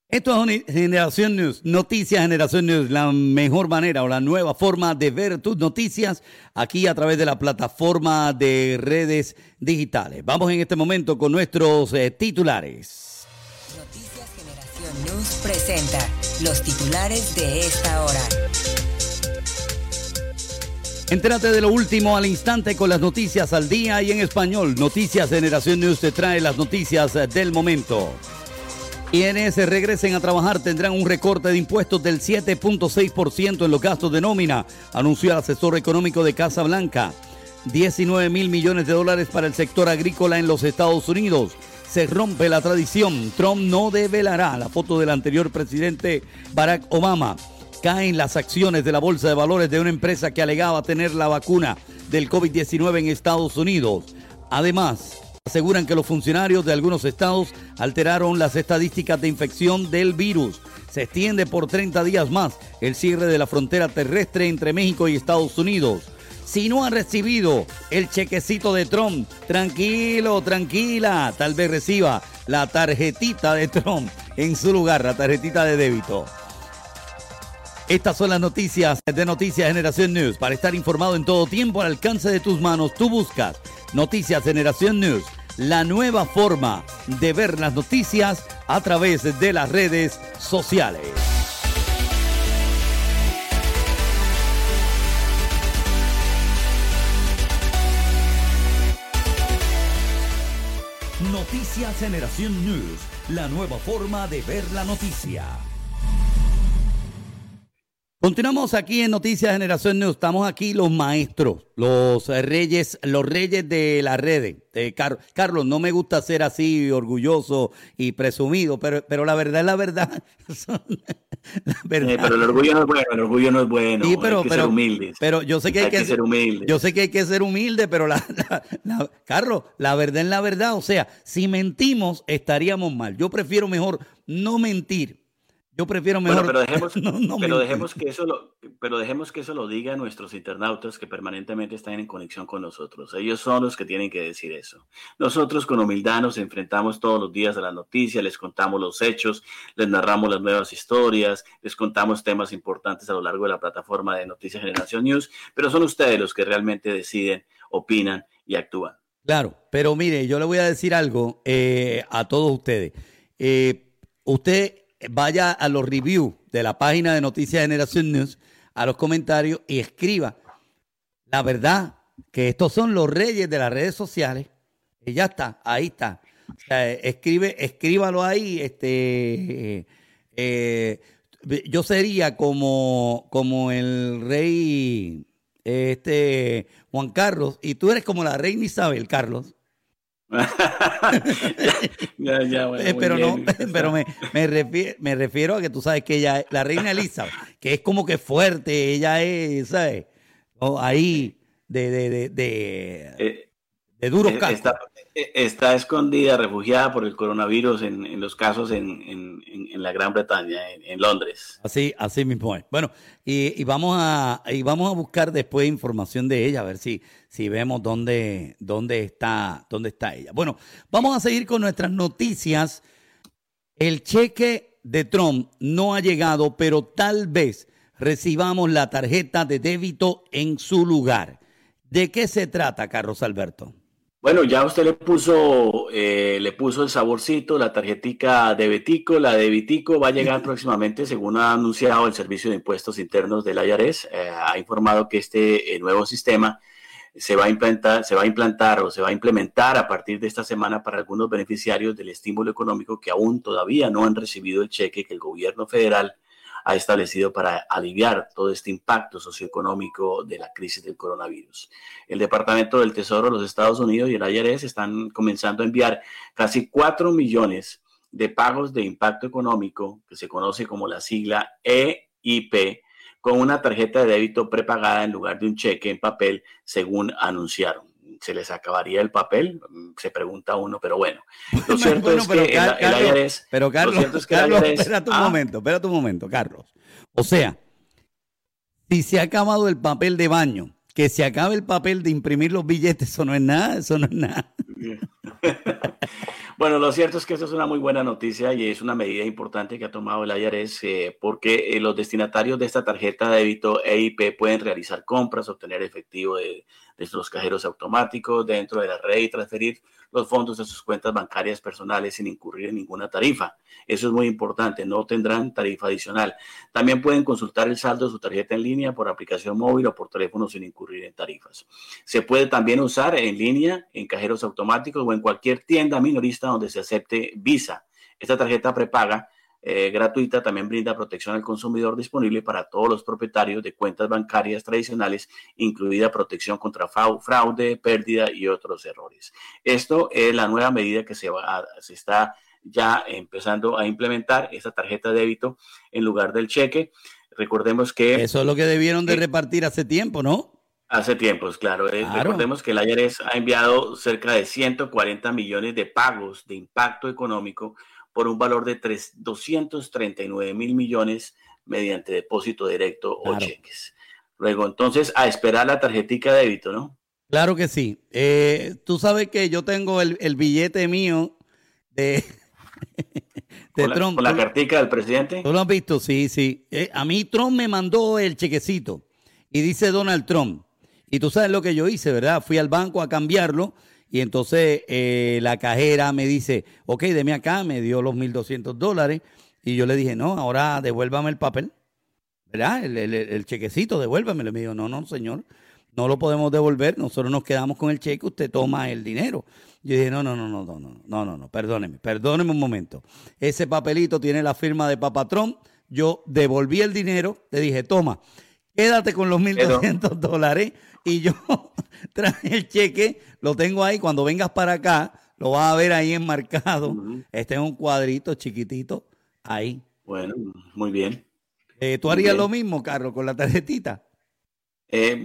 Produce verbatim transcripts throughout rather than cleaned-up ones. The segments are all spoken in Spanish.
Esto es Generación News, Noticias Generación News, la mejor manera o la nueva forma de ver tus noticias aquí a través de la plataforma de redes digitales. Vamos en este momento con nuestros eh, titulares. Noticias Generación News presenta los titulares de esta hora. Entérate de lo último al instante con las noticias al día y en español. Noticias Generación News te trae las noticias del momento. Quienes regresen a trabajar tendrán un recorte de impuestos del siete punto seis por ciento en los gastos de nómina, anunció el asesor económico de Casa Blanca. diecinueve mil millones de dólares para el sector agrícola en los Estados Unidos. Se rompe la tradición. Trump no develará la foto del anterior presidente Barack Obama. Caen las acciones de la bolsa de valores de una empresa que alegaba tener la vacuna del COVID diecinueve en Estados Unidos. Además, aseguran que los funcionarios de algunos estados alteraron las estadísticas de infección del virus. Se extiende por treinta días más el cierre de la frontera terrestre entre México y Estados Unidos. Si no ha recibido el chequecito de Trump, tranquilo, tranquila, tal vez reciba la tarjetita de Trump en su lugar, la tarjetita de débito. Estas son las noticias de Noticias Generación News. Para estar informado en todo tiempo, al alcance de tus manos, tú buscas Noticias Generación News, la nueva forma de ver las noticias a través de las redes sociales. Noticias Generación News, la nueva forma de ver la noticia. Continuamos aquí en Noticias Generación News. Estamos aquí los maestros, los reyes, los reyes de las redes. Eh, Car- Carlos, no me gusta ser así orgulloso y presumido, pero, pero la verdad es la verdad. la verdad. Eh, pero el orgullo no es bueno, el orgullo no es bueno. Sí, pero, hay que pero, ser humildes. Pero yo sé que hay, hay que, que ser humilde. Yo sé que hay que ser humilde, pero la, la, la, Carlos, la verdad es la verdad. O sea, si mentimos estaríamos mal. Yo prefiero mejor no mentir. Yo prefiero mejor. Bueno, pero dejemos, no, no pero dejemos que eso lo, pero dejemos que eso lo digan nuestros internautas que permanentemente están en conexión con nosotros. Ellos son los que tienen que decir eso. Nosotros con humildad nos enfrentamos todos los días a las noticias, les contamos los hechos, les narramos las nuevas historias, les contamos temas importantes a lo largo de la plataforma de Noticias Generación News, pero son ustedes los que realmente deciden, opinan y actúan. Claro, pero mire, yo le voy a decir algo eh, a todos ustedes. Eh, usted vaya a los reviews de la página de Noticias Generación News, a los comentarios y escriba la verdad, que estos son los reyes de las redes sociales. Y ya está, ahí está. O sea, escribe, escríbalo ahí. Este, eh, yo sería como, como el rey este, Juan Carlos, y tú eres como la reina Isabel, Carlos. ya, ya, bueno, eh, pero bien, no, pero me, me, refiero, me refiero a que tú sabes que ella es la reina Elizabeth, que es como que fuerte, ella es, ¿sabes? Oh, ahí de, de, de, de, eh, de duros eh, cascos. Está, está escondida, refugiada por el coronavirus en, en los casos en, en, en la Gran Bretaña, en, en Londres. Así, así mismo es. Bueno, y, y vamos a y vamos a buscar después información de ella, a ver si, si vemos dónde, dónde está, dónde está ella. Bueno, vamos a seguir con nuestras noticias. El cheque de Trump no ha llegado, pero tal vez recibamos la tarjeta de débito en su lugar. ¿De qué se trata, Carlos Alberto? Bueno, ya usted le puso, eh, le puso el saborcito, la tarjetica debetico, la debitico va a llegar próximamente, según ha anunciado el Servicio de Impuestos Internos del I R S. Eh, ha informado que este eh, nuevo sistema se va a implantar, se va a implantar o se va a implementar a partir de esta semana para algunos beneficiarios del estímulo económico que aún todavía no han recibido el cheque que el gobierno federal ha establecido para aliviar todo este impacto socioeconómico de la crisis del coronavirus. El Departamento del Tesoro de los Estados Unidos y el I R S están comenzando a enviar casi cuatro millones de pagos de impacto económico, que se conoce como la sigla E I P, con una tarjeta de débito prepagada en lugar de un cheque en papel, según anunciaron. ¿Se les acabaría el papel? Se pregunta uno, pero bueno. Lo cierto bueno, es pero que Car- el, el Carlos, I R S... Pero Carlos, lo cierto es que Carlos el I R S, espérate un ah, momento, espérate un momento, Carlos. O sea, si se ha acabado el papel de baño que se acabe el papel de imprimir los billetes, eso no es nada, eso no es nada. Bueno, lo cierto es que esta es una muy buena noticia y es una medida importante que ha tomado el I R S eh, porque eh, los destinatarios de esta tarjeta de débito E I P pueden realizar compras, obtener efectivo de, de los cajeros automáticos dentro de la red y transferir los fondos de sus cuentas bancarias personales sin incurrir en ninguna tarifa. Eso es muy importante, no tendrán tarifa adicional. También pueden consultar el saldo de su tarjeta en línea por aplicación móvil o por teléfono sin incurrir en tarifas. Se puede también usar en línea, en cajeros automáticos o en cualquier tienda minorista donde se acepte Visa. Esta tarjeta prepaga eh, gratuita también brinda protección al consumidor disponible para todos los propietarios de cuentas bancarias tradicionales, incluida protección contra fraude, pérdida y otros errores. Esto es la nueva medida que se, va a, se está ya empezando a implementar, esta tarjeta de débito en lugar del cheque. Recordemos que... Eso es lo que debieron de eh, repartir hace tiempo, ¿no? Hace tiempos, claro. claro. Recordemos que el I R S ha enviado cerca de ciento cuarenta millones de pagos de impacto económico por un valor de doscientos treinta y nueve mil millones mediante depósito directo claro. o cheques. Luego, entonces, a esperar la tarjetica de débito, ¿no? Claro que sí. Eh, tú sabes que yo tengo el, el billete mío de, de ¿Con Trump. La, ¿Con la cartica del presidente? ¿Tú lo has visto? Sí, sí. Eh, a mí Trump me mandó el chequecito y dice Donald Trump. Y tú sabes lo que yo hice, ¿verdad? Fui al banco a cambiarlo y entonces eh, la cajera me dice, ok, deme acá, me dio los mil doscientos dólares y yo le dije, no, ahora devuélvame el papel, ¿verdad? El, el, el chequecito, devuélvamelo. Y me dijo, no, no, señor, no lo podemos devolver, nosotros nos quedamos con el cheque, usted toma el dinero. Yo dije, no, no, no, no, no, no, no, no, no, perdóneme, perdóneme un momento. Ese papelito tiene la firma de Papá Trump, yo devolví el dinero, le dije, toma, quédate con los mil doscientos dólares y yo traje el cheque, lo tengo ahí, cuando vengas para acá, lo vas a ver ahí enmarcado, uh-huh. Este es un cuadrito chiquitito, ahí. Bueno, muy bien. Eh, ¿Tú harías lo mismo, Carlos, con la tarjetita? Eh,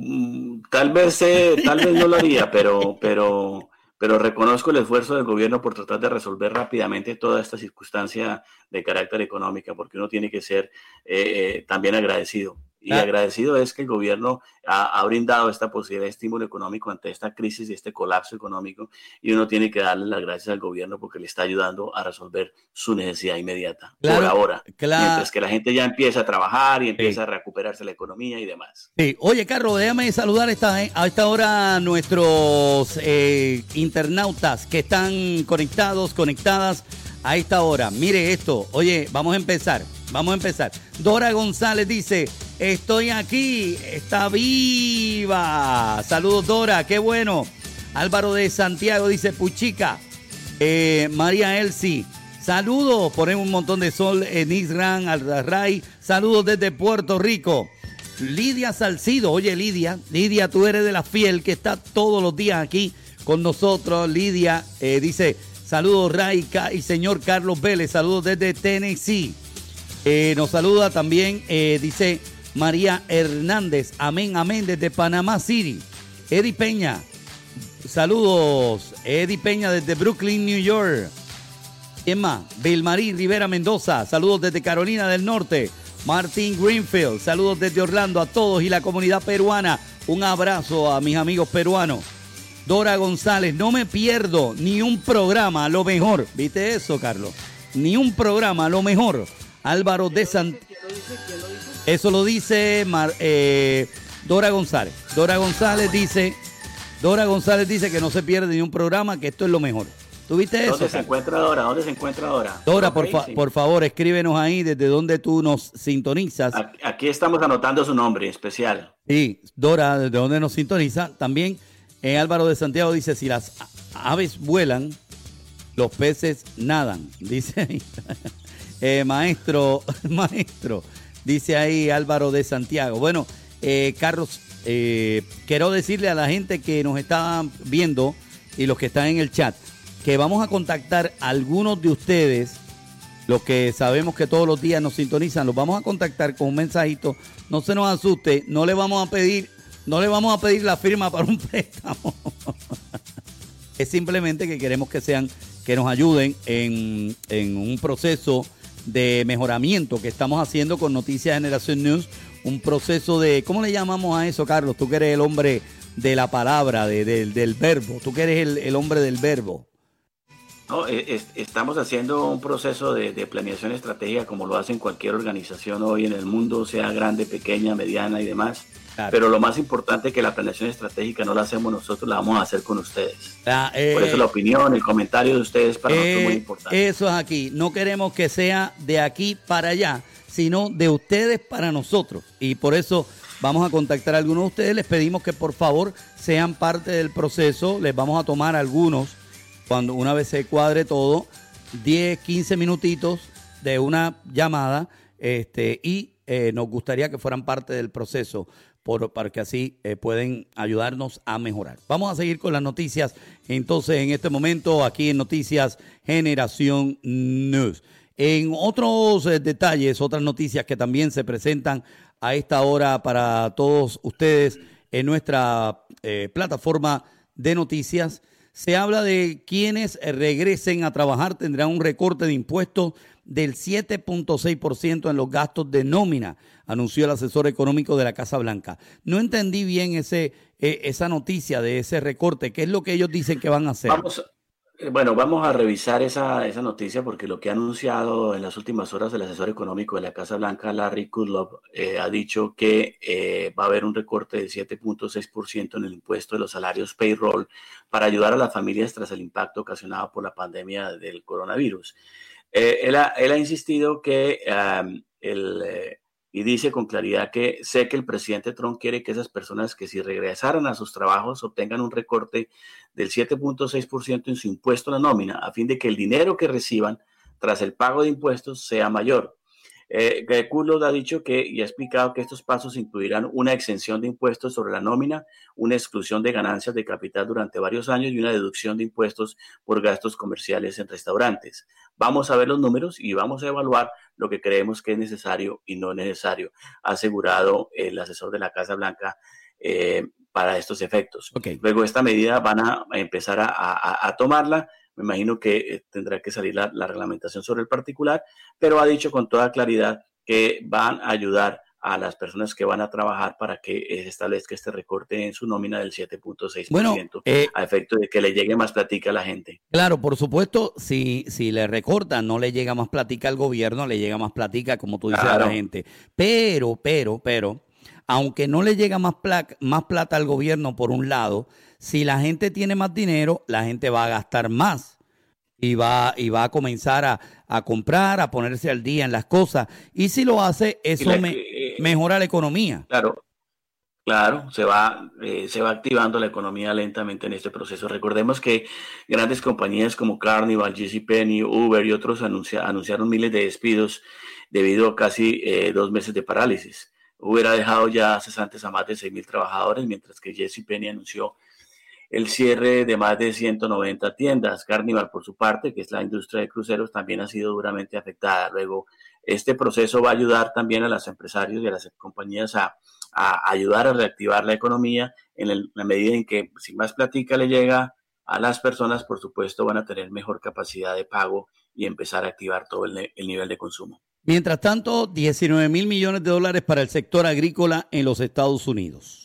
tal vez eh, tal vez no lo haría, pero, pero, pero reconozco el esfuerzo del gobierno por tratar de resolver rápidamente toda esta circunstancia de carácter económica, porque uno tiene que ser eh, eh, también agradecido. Y ah. agradecido es que el gobierno ha, ha brindado esta posibilidad de estímulo económico ante esta crisis y este colapso económico, y uno tiene que darle las gracias al gobierno porque le está ayudando a resolver su necesidad inmediata, claro, por ahora. Claro. Mientras que la gente ya empieza a trabajar y empieza sí. a recuperarse la economía y demás. Sí. Oye, Carlos, déjame saludar esta, a esta hora a nuestros eh, internautas que están conectados, conectadas a esta hora. Mire esto. Oye, vamos a empezar. Vamos a empezar. Dora González dice, estoy aquí, está viva. Saludos, Dora, qué bueno. Álvaro de Santiago dice, puchica. Eh, María Elsie, saludos. Ponemos un montón de sol en Isran, Al-Ray. Saludos desde Puerto Rico. Lidia Salcido, oye Lidia, Lidia, tú eres de la fiel que está todos los días aquí con nosotros. Lidia eh, dice, saludos Ray y señor Carlos Vélez, saludos desde Tennessee. Eh, nos saluda también, eh, dice María Hernández, amén, amén, desde Panamá City. Eddie Peña, saludos, Eddie Peña desde Brooklyn, New York. ¿Quién más? Vilmarí Rivera Mendoza, saludos desde Carolina del Norte. Martín Greenfield, saludos desde Orlando a todos y la comunidad peruana. Un abrazo a mis amigos peruanos. Dora González, no me pierdo ni un programa, lo mejor. ¿Viste eso, Carlos? Ni un programa, lo mejor. Álvaro de Santiago. Eso lo dice Mar, eh, Dora González. Dora González dice, Dora González dice que no se pierde ni un programa, que esto es lo mejor. ¿Tú viste eso? ¿Dónde se encuentra Dora? ¿Dónde se encuentra Dora? Dora, por, fa- por favor, escríbenos ahí desde donde tú nos sintonizas. Aquí estamos anotando su nombre especial. Sí, Dora, desde donde nos sintoniza. También eh, Álvaro de Santiago dice, si las aves vuelan, los peces nadan. Dice ahí. Eh, maestro, maestro, dice ahí Álvaro de Santiago. Bueno, eh, Carlos, eh, quiero decirle a la gente que nos está viendo y los que están en el chat, que vamos a contactar a algunos de ustedes, los que sabemos que todos los días nos sintonizan, los vamos a contactar con un mensajito. No se nos asuste, no le vamos a pedir, no le vamos a pedir la firma para un préstamo. Es simplemente que queremos que sean, que nos ayuden en, en un proceso de mejoramiento que estamos haciendo con Noticias Generación News, un proceso de, ¿cómo le llamamos a eso, Carlos? Tú que eres el hombre de la palabra, de, de, del verbo, tú que eres el, el hombre del verbo. No, es, estamos haciendo un proceso de, de planeación estratégica como lo hacen cualquier organización hoy en el mundo, sea grande, pequeña, mediana y demás. Claro. Pero lo más importante es que la planeación estratégica no la hacemos nosotros, la vamos a hacer con ustedes. Ah, eh, Por eso la opinión, el comentario de ustedes para eh, nosotros es muy importante. Eso es aquí. No queremos que sea de aquí para allá, sino de ustedes para nosotros. Y por eso vamos a contactar a algunos de ustedes. Les pedimos que por favor sean parte del proceso. Les vamos a tomar algunos. Cuando una vez se cuadre todo, diez, quince minutitos de una llamada este, y eh, nos gustaría que fueran parte del proceso por, para que así eh, pueden ayudarnos a mejorar. Vamos a seguir con las noticias entonces en este momento aquí en Noticias Generación News. En otros eh, detalles, otras noticias que también se presentan a esta hora para todos ustedes en nuestra eh, plataforma de noticias. Se habla de quienes regresen a trabajar tendrán un recorte de impuestos del siete punto seis por ciento en los gastos de nómina, anunció el asesor económico de la Casa Blanca. No entendí bien ese eh, esa noticia de ese recorte. ¿Qué es lo que ellos dicen que van a hacer? Vamos, bueno, vamos a revisar esa, esa noticia porque lo que ha anunciado en las últimas horas el asesor económico de la Casa Blanca, Larry Kudlow, eh, ha dicho que eh, va a haber un recorte del siete punto seis por ciento en el impuesto de los salarios payroll para ayudar a las familias tras el impacto ocasionado por la pandemia del coronavirus. Eh, él, ha, él ha insistido que um, el... Eh, y dice con claridad que sé que el presidente Trump quiere que esas personas que si regresaran a sus trabajos obtengan un recorte del siete punto seis por ciento en su impuesto a la nómina, a fin de que el dinero que reciban tras el pago de impuestos sea mayor. Eh, Kudlow ha dicho que y ha explicado que estos pasos incluirán una exención de impuestos sobre la nómina, una exclusión de ganancias de capital durante varios años y una deducción de impuestos por gastos comerciales en restaurantes. Vamos a ver los números y vamos a evaluar lo que creemos que es necesario y no necesario, ha asegurado el asesor de la Casa Blanca eh, para estos efectos. Okay. Luego esta medida van a empezar a, a, a tomarla. Me imagino que eh, tendrá que salir la, la reglamentación sobre el particular, pero ha dicho con toda claridad que van a ayudar a las personas que van a trabajar para que eh, se establezca este recorte en su nómina del siete punto seis por ciento, bueno, eh, a efecto de que le llegue más platica a la gente. Claro, por supuesto, si, si le recortan, no le llega más platica al gobierno, le llega más platica, como tú dices, claro, a la gente. Pero, pero, pero, aunque no le llega más, placa, más plata al gobierno por un lado, si la gente tiene más dinero, la gente va a gastar más y va, y va a comenzar a, a comprar, a ponerse al día en las cosas. Y si lo hace, eso la, me, eh, mejora la economía. Claro, claro, se va, eh, se va activando la economía lentamente en este proceso. Recordemos que grandes compañías como Carnival, JCPenney, Uber y otros anuncia, anunciaron miles de despidos debido a casi eh, dos meses de parálisis. Uber ha dejado ya cesantes a más de seis mil trabajadores, mientras que JCPenney anunció el cierre de más de ciento noventa tiendas. Carnival, por su parte, que es la industria de cruceros, también ha sido duramente afectada. Luego, este proceso va a ayudar también a los empresarios y a las compañías a, a ayudar a reactivar la economía en el, la medida en que si más platica le llega a las personas, por supuesto, van a tener mejor capacidad de pago y empezar a activar todo el, el nivel de consumo. Mientras tanto, diecinueve mil millones de dólares para el sector agrícola en los Estados Unidos.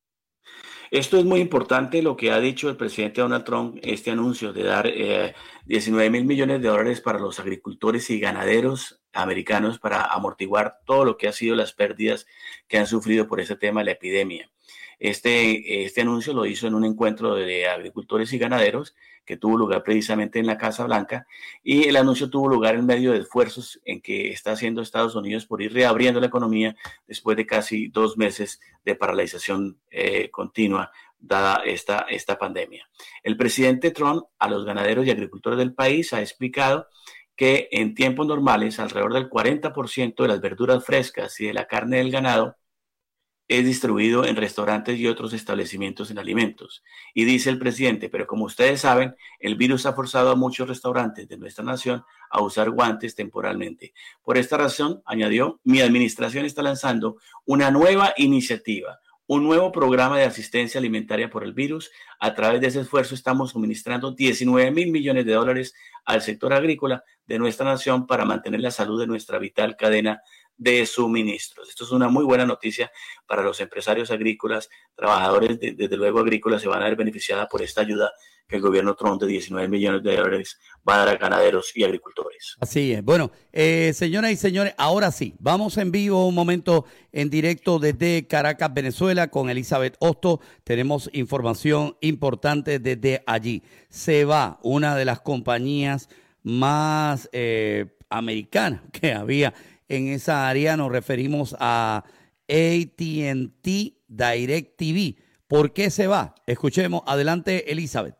Esto es muy importante lo que ha dicho el presidente Donald Trump, este anuncio de dar eh, diecinueve mil millones de dólares para los agricultores y ganaderos americanos para amortiguar todo lo que ha sido las pérdidas que han sufrido por ese tema de la epidemia. Este, este anuncio lo hizo en un encuentro de agricultores y ganaderos que tuvo lugar precisamente en la Casa Blanca, y el anuncio tuvo lugar en medio de esfuerzos en que está haciendo Estados Unidos por ir reabriendo la economía después de casi dos meses de paralización eh, continua dada esta, esta pandemia. El presidente Trump a los ganaderos y agricultores del país ha explicado que en tiempos normales alrededor del cuarenta por ciento de las verduras frescas y de la carne del ganado es distribuido en restaurantes y otros establecimientos en alimentos. Y dice el presidente, pero como ustedes saben, el virus ha forzado a muchos restaurantes de nuestra nación a usar guantes temporalmente. Por esta razón, añadió, mi administración está lanzando una nueva iniciativa, un nuevo programa de asistencia alimentaria por el virus. A través de ese esfuerzo estamos suministrando diecinueve mil millones de dólares al sector agrícola de nuestra nación para mantener la salud de nuestra vital cadena de suministros. Esto es una muy buena noticia para los empresarios agrícolas, trabajadores de, desde luego agrícolas se van a ver beneficiadas por esta ayuda que el gobierno Trump de diecinueve millones de dólares va a dar a ganaderos y agricultores. Así es. Bueno, eh, señoras y señores, ahora sí, vamos en vivo un momento en directo desde Caracas, Venezuela, con Elizabeth Hostos. Tenemos información importante desde allí. Se va una de las compañías más eh, americanas que había en esa área. Nos referimos a A T and T DirecTV. ¿Por qué se va? Escuchemos. Adelante, Elizabeth.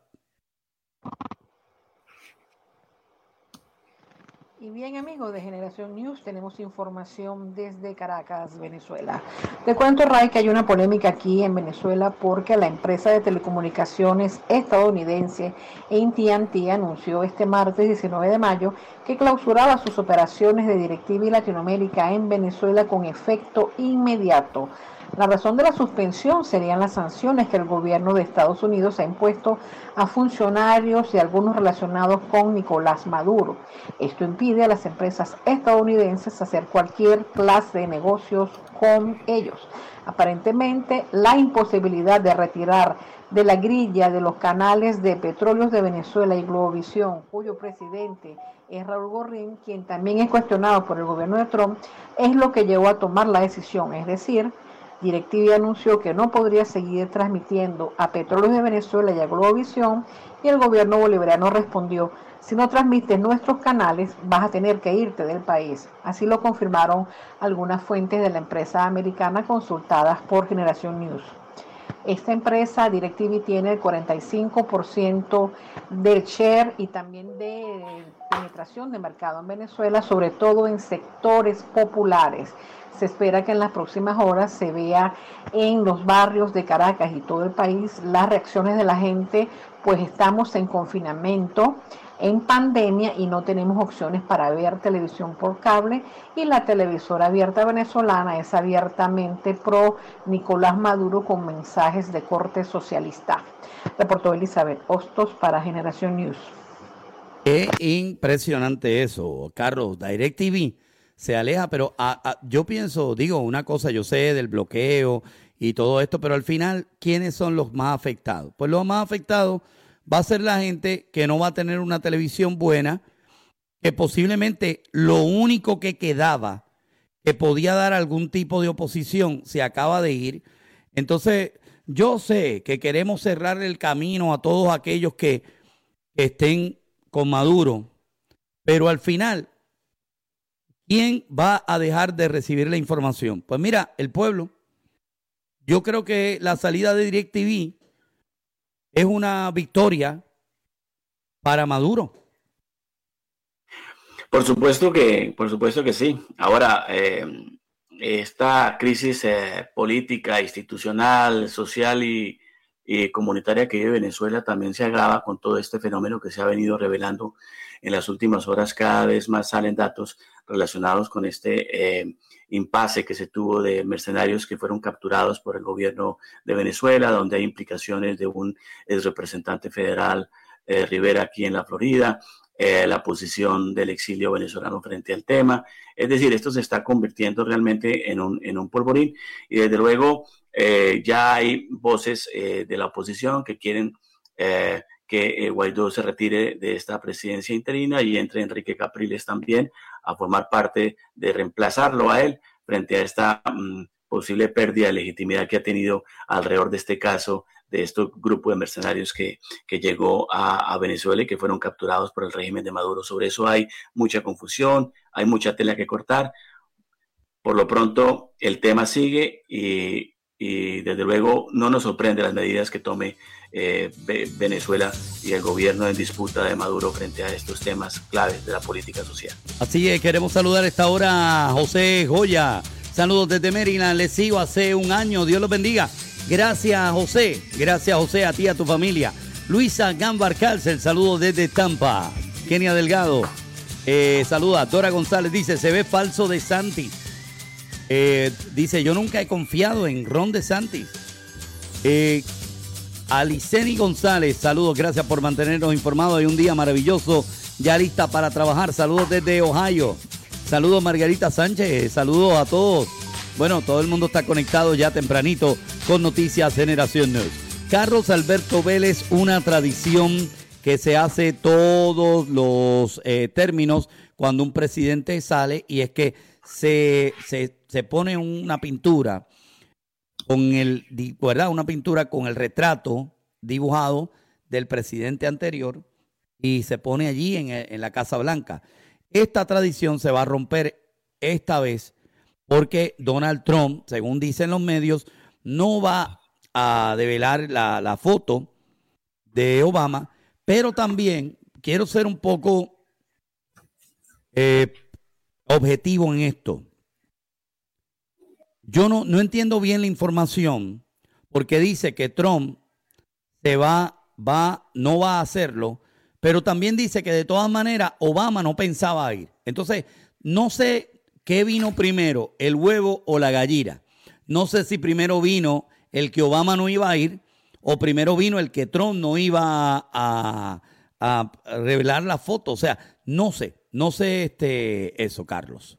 Y bien, amigos de Generación News, tenemos información desde Caracas, Venezuela. Te cuento, Ray, que hay una polémica aquí en Venezuela porque la empresa de telecomunicaciones estadounidense A T and T anunció este martes diecinueve de mayo que clausuraba sus operaciones de DirecTV Latinoamérica en Venezuela con efecto inmediato. La razón de la suspensión serían las sanciones que el gobierno de Estados Unidos ha impuesto a funcionarios y algunos relacionados con Nicolás Maduro. Esto impide a las empresas estadounidenses hacer cualquier clase de negocios con ellos. Aparentemente, la imposibilidad de retirar de la grilla de los canales de Petróleos de Venezuela y Globovisión, cuyo presidente es Raúl Gorrín, quien también es cuestionado por el gobierno de Trump, es lo que llevó a tomar la decisión, es decir, DirecTV anunció que no podría seguir transmitiendo a Petróleos de Venezuela y a Globovisión, y el gobierno bolivariano respondió: si no transmites nuestros canales, vas a tener que irte del país. Así lo confirmaron algunas fuentes de la empresa americana consultadas por Generación News. Esta empresa, DirecTV, tiene el cuarenta y cinco por ciento del share y también de penetración de mercado en Venezuela, sobre todo en sectores populares. Se espera que en las próximas horas se vea en los barrios de Caracas y todo el país las reacciones de la gente, pues estamos en confinamiento, en pandemia y no tenemos opciones para ver televisión por cable, y la televisora abierta venezolana es abiertamente pro Nicolás Maduro con mensajes de corte socialista. Reportó Elizabeth Hostos para Generación News. Qué impresionante eso, Carlos. DirecTV se aleja, pero a, a, yo pienso, digo, una cosa, yo sé del bloqueo y todo esto, pero al final, ¿quiénes son los más afectados? Pues los más afectados va a ser la gente que no va a tener una televisión buena, que posiblemente lo único que quedaba, que podía dar algún tipo de oposición, se acaba de ir. Entonces, yo sé que queremos cerrar el camino a todos aquellos que estén con Maduro, pero al final, ¿quién va a dejar de recibir la información? Pues mira, el pueblo. Yo creo que la salida de DirecTV es una victoria para Maduro. Por supuesto que, por supuesto que sí. Ahora, eh, esta crisis eh, política, institucional, social y, y comunitaria que vive Venezuela también se agrava con todo este fenómeno que se ha venido revelando en las últimas horas. Cada vez más salen datos relacionados con este eh, impasse que se tuvo de mercenarios que fueron capturados por el gobierno de Venezuela, donde hay implicaciones de un ex representante federal, eh, Rivera, aquí en la Florida, eh, la posición del exilio venezolano frente al tema. Es decir, esto se está convirtiendo realmente en un, en un polvorín, y desde luego eh, ya hay voces eh, de la oposición que quieren eh, que eh, Guaidó se retire de esta presidencia interina y entre Enrique Capriles también a formar parte de reemplazarlo a él frente a esta um, posible pérdida de legitimidad que ha tenido alrededor de este caso de este grupo de mercenarios que, que llegó a, a Venezuela y que fueron capturados por el régimen de Maduro. Sobre eso hay mucha confusión, hay mucha tela que cortar. Por lo pronto el tema sigue y, y desde luego no nos sorprende las medidas que tome eh, Venezuela y el gobierno en disputa de Maduro frente a estos temas claves de la política social. Así es, queremos saludar a esta hora a José Joya. Saludos desde Maryland, les sigo hace un año, Dios los bendiga. Gracias, José, gracias, José, a ti y a tu familia. Luisa Gambar Cárcel, saludos desde Tampa. Kenia Delgado, eh, saluda. Dora González dice, se ve falso de Santis. Eh, dice, yo nunca he confiado en Ron DeSantis. Eh, Aliceni González, saludos, gracias por mantenernos informados. Hay un día maravilloso, ya lista para trabajar. Saludos desde Ohio. Saludos Margarita Sánchez, saludos a todos. Bueno, todo el mundo está conectado ya tempranito con Noticias Generación News. Carlos Alberto Vélez, una tradición que se hace todos los eh, términos cuando un presidente sale, y es que se, se, se pone una pintura con el, ¿verdad? Una pintura con el retrato dibujado del presidente anterior y se pone allí en, en la Casa Blanca. Esta tradición se va a romper esta vez porque Donald Trump, según dicen los medios, no va a develar la, la foto de Obama, pero también quiero ser un poco eh, objetivo en esto. Yo no, no entiendo bien la información porque dice que Trump se va, va, no va a hacerlo, pero también dice que de todas maneras Obama no pensaba ir. Entonces, no sé qué vino primero, el huevo o la gallina. No sé si primero vino el que Obama no iba a ir o primero vino el que Trump no iba a, a, a revelar la foto. O sea, no sé, no sé este, eso, Carlos.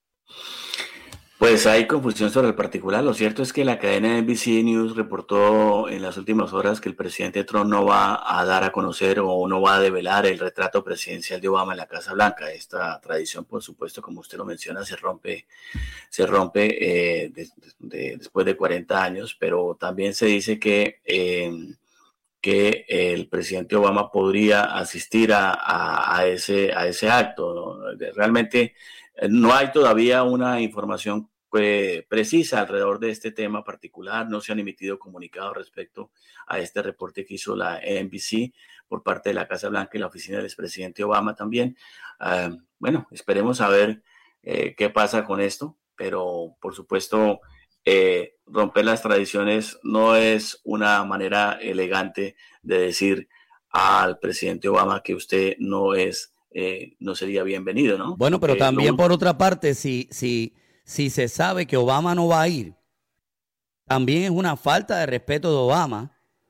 Pues hay confusión sobre el particular. Lo cierto es que la cadena N B C News reportó en las últimas horas que el presidente Trump no va a dar a conocer o no va a develar el retrato presidencial de Obama en la Casa Blanca. Esta tradición, por supuesto, como usted lo menciona, se rompe, se rompe eh, de, de, después de cuarenta años, pero también se dice que, eh, que el presidente Obama podría asistir a, a, a, ese, a ese acto, ¿no? Realmente no hay todavía una información eh, precisa alrededor de este tema particular. No se han emitido comunicados respecto a este reporte que hizo la N B C por parte de la Casa Blanca y la oficina del expresidente Obama también. Uh, bueno, esperemos a ver eh, qué pasa con esto, pero por supuesto eh, romper las tradiciones no es una manera elegante de decir al presidente Obama que usted no es Eh, no sería bienvenido, ¿no? Bueno, pero Porque también lo... por otra parte, si, si, si se sabe que Obama no va a ir, también es una falta de respeto de Obama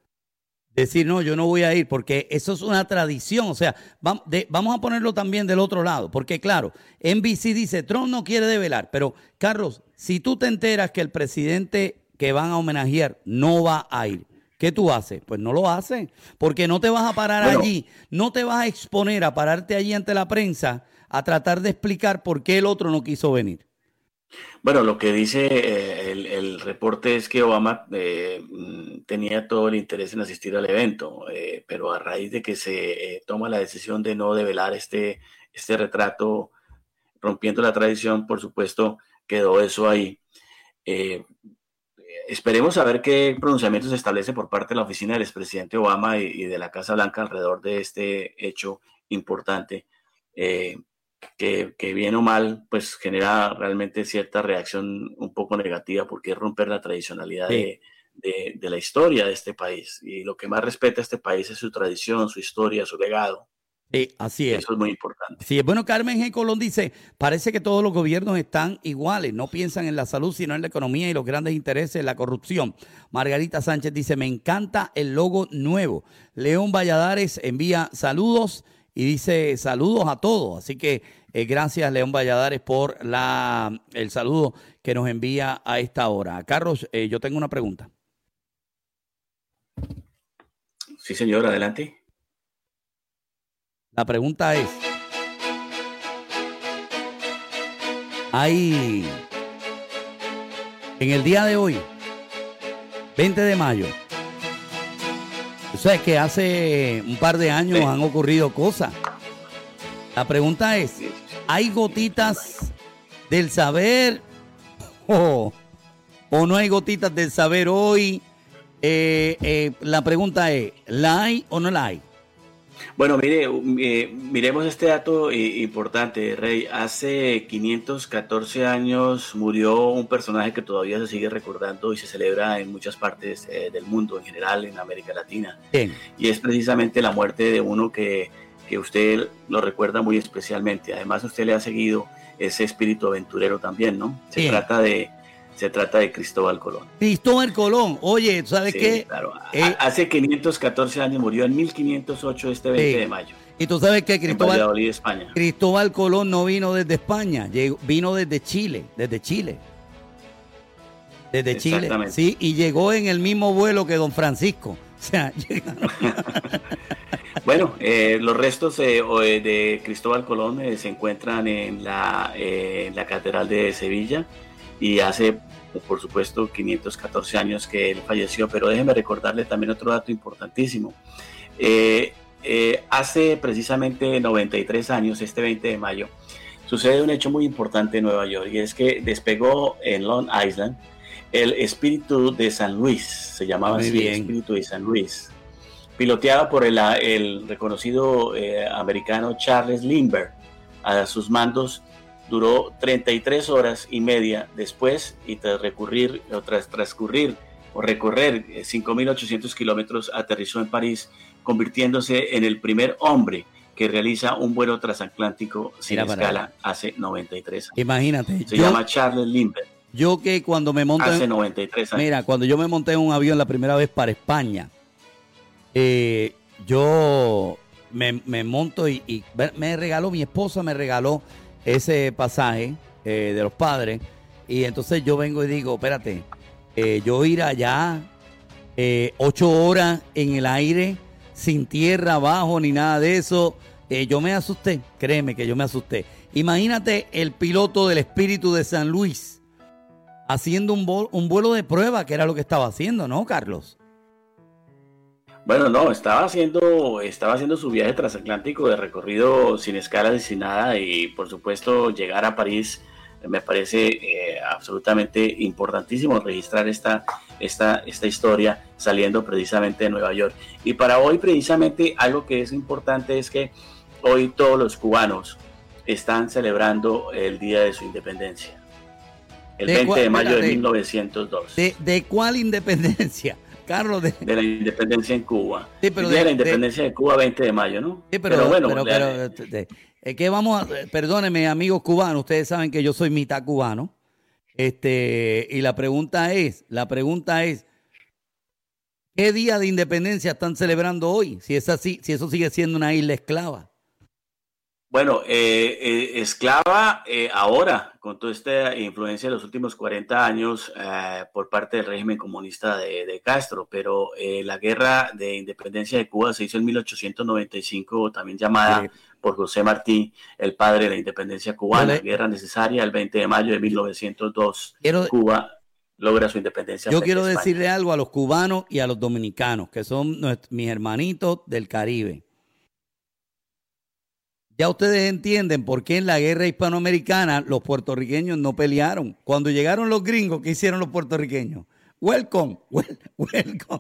decir, no, yo no voy a ir, porque eso es una tradición. O sea, vamos, de, vamos a ponerlo también del otro lado, porque claro, N B C dice, Trump no quiere develar, pero Carlos, si tú te enteras que el presidente que van a homenajear no va a ir, ¿qué tú haces? Pues no lo haces, porque no te vas a parar bueno, allí, no te vas a exponer a pararte allí ante la prensa a tratar de explicar por qué el otro no quiso venir. Bueno, lo que dice eh, el, el reporte es que Obama eh, tenía todo el interés en asistir al evento, eh, pero a raíz de que se eh, toma la decisión de no develar este, este retrato, rompiendo la tradición, por supuesto, quedó eso ahí. Eh, Esperemos a ver qué pronunciamiento se establece por parte de la oficina del expresidente Obama y, y de la Casa Blanca alrededor de este hecho importante, eh, que, que bien o mal, pues genera realmente cierta reacción un poco negativa, porque es romper la tradicionalidad sí. de, de, de la historia de este país. Y lo que más respeta a este país es su tradición, su historia, su legado. Sí, así es. Eso es muy importante. Sí, bueno, Carmen G. Colón dice, parece que todos los gobiernos están iguales, no piensan en la salud, sino en la economía y los grandes intereses, la corrupción. Margarita Sánchez dice, me encanta el logo nuevo. León Valladares envía saludos y dice saludos a todos. Así que eh, gracias, León Valladares, por la, el saludo que nos envía a esta hora. Carlos, eh, yo tengo una pregunta. Sí, señor, adelante. La pregunta es, hay en el día de hoy, veinte de mayo, o sea, que hace un par de años sí. han ocurrido cosas. La pregunta es, ¿hay gotitas del saber o, o no hay gotitas del saber hoy? Eh, eh, la pregunta es, ¿la hay o no la hay? Bueno, mire, eh, miremos este dato eh, importante, Rey. Hace quinientos catorce años murió un personaje que todavía se sigue recordando y se celebra en muchas partes eh, del mundo, en general en América Latina. Sí. Y es precisamente la muerte de uno que, que usted lo recuerda muy especialmente. Además, usted le ha seguido ese espíritu aventurero también, ¿no? Se sí. trata de... Se trata de Cristóbal Colón. Cristóbal Colón. Oye, ¿sabes sí, qué? Claro. Eh, Hace quinientos catorce años murió en mil quinientos ocho, este veinte sí. de mayo. Y tú sabes que Cristóbal, Valladolid, España. Cristóbal Colón no vino desde España, llegó, vino desde Chile, desde Chile. Desde Chile, sí, y llegó en el mismo vuelo que don Francisco. O sea, llegaron. Bueno, eh, los restos eh, de Cristóbal Colón eh, se encuentran en la, eh, en la Catedral de Sevilla y hace, por supuesto, quinientos catorce años que él falleció, pero déjeme recordarle también otro dato importantísimo. Eh, eh, hace precisamente noventa y tres años, este veinte de mayo, sucede un hecho muy importante en Nueva York y es que despegó en Long Island el Espíritu de San Luis, se llamaba Muy así, bien. el Espíritu de San Luis, piloteado por el, el reconocido eh, americano Charles Lindbergh. A sus mandos duró treinta y tres horas y media después y tras recurrir o tras transcurrir o recorrer cinco mil ochocientos kilómetros aterrizó en París, convirtiéndose en el primer hombre que realiza un vuelo transatlántico sin Mira para escala allá. hace noventa y tres años. Imagínate. Se yo, llama Charles Lindbergh. yo que cuando me monto Hace en, noventa y tres años. mira, cuando yo me monté en un avión la primera vez para España, eh, yo me, me monto y, y me regaló, mi esposa me regaló ese pasaje eh, de los padres y entonces yo vengo y digo, espérate, eh, yo ir allá eh, ocho horas en el aire, sin tierra abajo ni nada de eso, eh, yo me asusté, créeme que yo me asusté. Imagínate el piloto del Espíritu de San Luis haciendo un, vol- un vuelo de prueba, que era lo que estaba haciendo, ¿no, Carlos? Bueno, no, estaba haciendo, estaba haciendo su viaje transatlántico de recorrido sin escalas y sin nada y por supuesto llegar a París eh, me parece eh, absolutamente importantísimo registrar esta, esta, esta historia saliendo precisamente de Nueva York. Y para hoy precisamente algo que es importante es que hoy todos los cubanos están celebrando el día de su independencia. El ¿De veinte cuál- de mayo de espérate. mil novecientos dos. ¿De, de cuál independencia? Carlos, de, De la independencia en Cuba. Sí, pero El día de- de la independencia de, Cuba, veinte de mayo, ¿no? sí, pero, bueno, pero, le- pero, te- te- eh, que vamos a, eh, perdónenme, amigos cubanos, ustedes saben que yo soy mitad cubano. Este, y la pregunta es, la pregunta es, ¿qué día de independencia están celebrando hoy? Si es así, si eso sigue siendo una isla esclava. bueno, eh, eh, esclava eh, ahora, con toda esta influencia de los últimos cuarenta años eh, por parte del régimen comunista de, de Castro, pero eh, la guerra de independencia de Cuba se hizo en mil ochocientos noventa y cinco, también llamada Sí. por José Martí, el padre de la independencia cubana, Yo le- guerra necesaria el veinte de mayo de mil novecientos dos. Quiero, Cuba logra su independencia. yo frente quiero a España. decirle algo a los cubanos y a los dominicanos, que son nuestros- mis hermanitos del Caribe. Ya ustedes entienden por qué en la guerra hispanoamericana los puertorriqueños no pelearon. Cuando llegaron los gringos, ¿qué hicieron los puertorriqueños? Welcome, wel- welcome.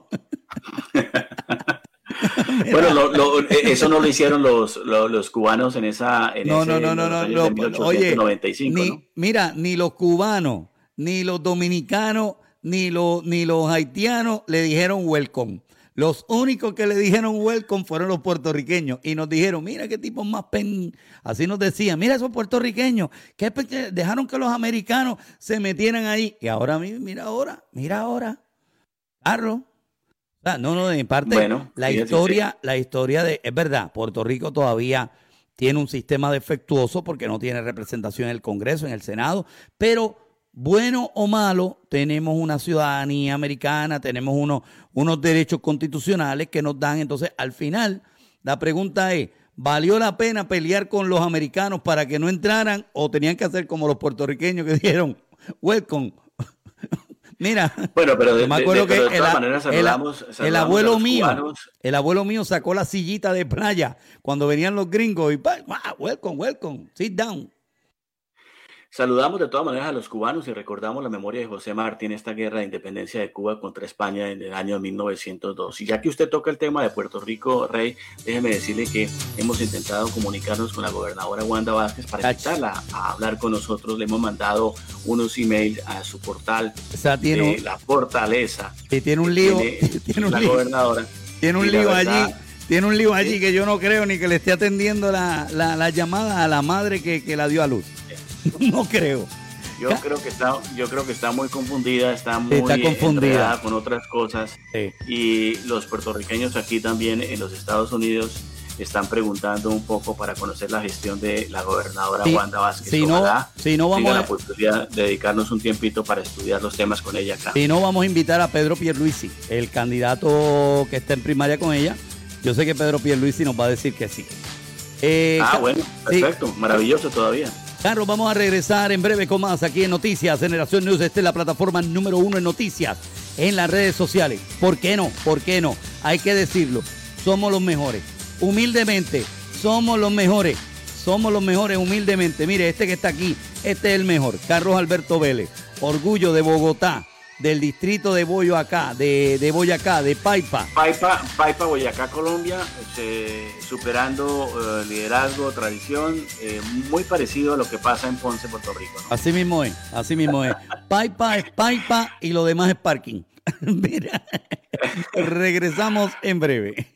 Bueno, lo- lo- eh, eso no lo hicieron los, los, los cubanos en esa en No, ese, no, no, en no, los no, años no, de mil ochocientos oye, noventa y cinco, ni, ¿no? mira, ni los cubanos, ni los dominicanos, ni los, ni los haitianos le dijeron welcome. Los únicos que le dijeron welcome fueron los puertorriqueños y nos dijeron, mira qué tipos más pen... Así nos decían, mira esos puertorriqueños, que pe- dejaron que los americanos se metieran ahí. Y ahora, mi- mira ahora, mira ahora, Carlos. O sea, no, no, de mi parte, Bueno, la fíjate, historia, la historia de, es verdad, Puerto Rico todavía tiene un sistema defectuoso porque no tiene representación en el Congreso, en el Senado, pero bueno o malo, tenemos una ciudadanía americana, tenemos unos, unos derechos constitucionales que nos dan. Entonces, al final, la pregunta es, ¿valió la pena pelear con los americanos para que no entraran o tenían que hacer como los puertorriqueños que dijeron, welcome? Mira, Bueno, pero de, yo me de- acuerdo de- pero de que todas el, maneras el- saludamos, el saludamos a abuelo los mío, cubanos. el abuelo mío sacó la sillita de playa cuando venían los gringos y pa, ah, welcome, welcome, sit down. Saludamos de todas maneras a los cubanos y recordamos la memoria de José Martí en esta guerra de independencia de Cuba contra España en el año mil novecientos dos. Y ya que usted toca el tema de Puerto Rico, Rey, déjeme decirle que hemos intentado comunicarnos con la gobernadora Wanda Vázquez para invitarla a hablar con nosotros. Le hemos mandado unos emails a su portal O sea, tiene de un, la Fortaleza. y tiene un que lío, tiene tiene un la lío, gobernadora. tiene un Y la lío verdad, allí, tiene un lío allí Sí. que yo no creo ni que le esté atendiendo la, la, la llamada a la madre que, que la dio a luz. No creo. Yo creo que está, yo creo que está muy confundida, está muy Está confundida. enredada con otras cosas. Sí. Y los puertorriqueños aquí también en los Estados Unidos están preguntando un poco para conocer la gestión de la gobernadora sí, Wanda Vázquez. Si no, si no vamos a la posibilidad de dedicarnos un tiempito para estudiar los temas con ella acá. Si no, vamos a invitar a Pedro Pierluisi, el candidato que está en primaria con ella. Yo sé que Pedro Pierluisi nos va a decir que sí. Eh, ah, bueno, perfecto, sí. Maravilloso todavía. Carlos, vamos a regresar en breve con más aquí en Noticias Generación News. Esta es la plataforma número uno en noticias en las redes sociales. ¿Por qué no? ¿Por qué no? Hay que decirlo. Somos los mejores. Humildemente, somos los mejores. Somos los mejores humildemente. Mire, este que está aquí, este es el mejor. Carlos Alberto Vélez, orgullo de Bogotá, del distrito de Boyacá, de, de Boyacá, de Paipa. Paipa, Paipa, Boyacá, Colombia, eh, superando eh, liderazgo, tradición, eh, muy parecido a lo que pasa en Ponce, Puerto Rico, ¿no? Así mismo es, así mismo es. Paipa es Paipa y lo demás es parking. Mira, regresamos en breve.